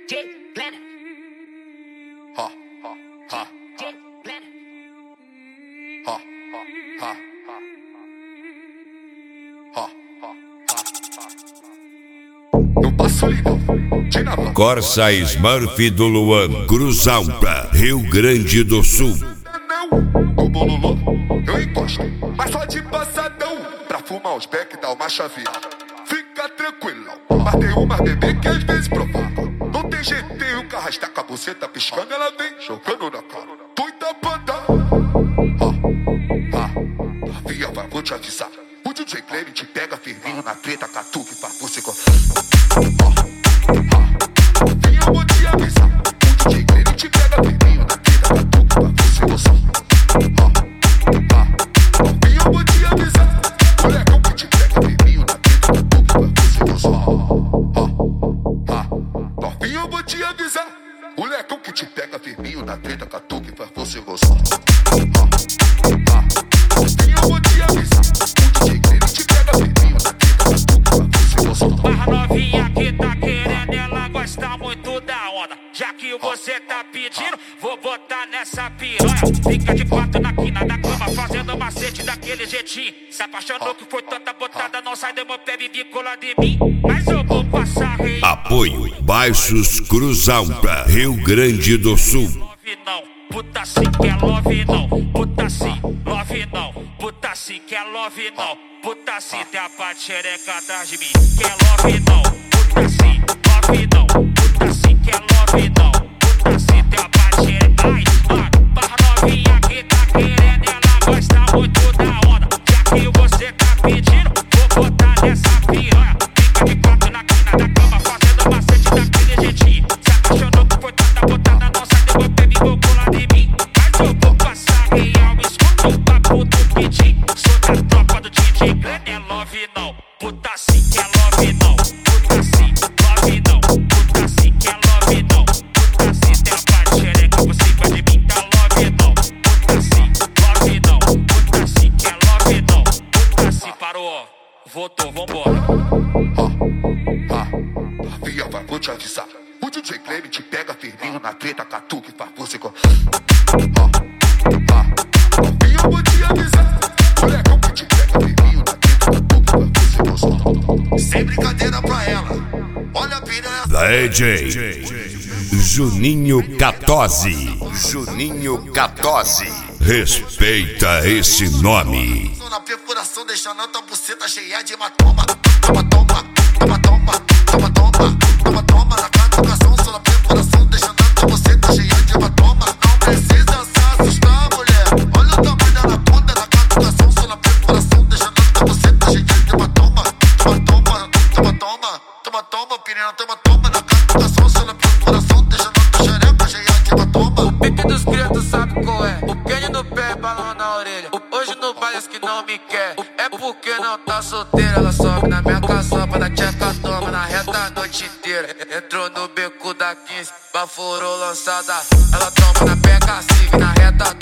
Ha, ha, ha. Ha, ha, ha. Eu passo legal, de Navarra. Corsa Smurf do Luan, Cruz Alta, Rio Grande do Sul. No bololô, eu encosto, mas só de passadão. Pra fumar os beck e dar uma chaveada. Fica tranquilão, mas tem uma bebê que às vezes provoca. Não tem GT, o carro está com a buceta piscando, ela vem jogando na cara. Doida banda. Novinha, vai, vou te avisar. O DJ Cleme te pega firminho na treta, catuque, pra você gostar. Novinha, vou te avisar. O DJ Cleme te pega firminho na treta, catuque, pra você gostar. Novinha, vou te avisar. Molecão que te pega firminho na treta, catuque, pra você gostar. Novinha, vou te avisar. Molecão que te pega firminho na treta, catuque, pra você gostar. Novinha, vou te avisar. O DJ Cleme te pega firminho na treta, catuque, pra você gostar. Mas novinha que tá querendo, ela gosta muito da onda. Já que você tá pedindo, vou botar nessa piranha. Fica de quatro na quina da cama, fazendo macete daquele jeitinho. Se apaixonou que foi tanta botada, não sai do meu pé, vive colado em mim. Mas eu vou passar rei. Apoio Baixos Cruz Alta, Rio Grande do Sul. Love não, puta sim que é love não. Puta sim, love não. Puta sim que é love não. Puta sim, tem a parte xereca atrás de mim. Que é love não. Puta sim, love não. Puta sim que é love não. Puta sim, tem a parte xereca. Ai, mano, pra novinha que tá querendo, ela gosta muito da onda. Já que você tá pedindo, vou botar nessa piranha. Fica de quatro na quina da cama, fazendo macete daquele jeitinho. Se apaixonou que foi tanta botada, não sai do meu pé, vou colar em mim. Mas eu vou passar real, escuta o papo do pedir. Sou da tropa do DJ Cleme, é love não. Puta sim que é love não. Puta sim, love não. Puta sim que é love não. Puta sim, tem a parte xereca por cima de mim, tá love não. Puta sim, love não. Puta sim que é love não. Puta sim, parou, voltou, vambora. Novinha, vai, vou te avisar. O DJ Cleme te pega firminho na treta, catuque, pra você gostar. Novinha, vou te avisar. Molecão que te pega firminho na treta, catuque, pra você gostar. Sem brincadeira pra ela. Olha a piranha. DJ Juninho Catozzi. Juninho Catozzi. Respeita esse nome. Na perfuração, deixando a tua buceta cheia de hematoma. Toma, toma, toma, toma, toma, toma, toma, toma. Na catucação, só na perfuração, deixando a tua buceta cheia de hematoma. Não precisa se assustar, mulher. Olha o tamanho da anaconda. Na catucação, só na perfuração, deixando a tua buceta cheia de hematoma. Toma, toma, toma, toma, toma, toma, piranha, toma, toma. Na catucação, só na perfuração, deixando a tua xereca cheia de hematoma. O pique dos criados sabe qual é. O pênis no pé, balão na orelha. Hoje no baile que não me quer. É porque não tá solteira. Ela sobe na minha caçopa, da tcheca toma na reta a noite inteira. Entrou no beco da 15, baforou lançada. Ela toma na pega, siga na reta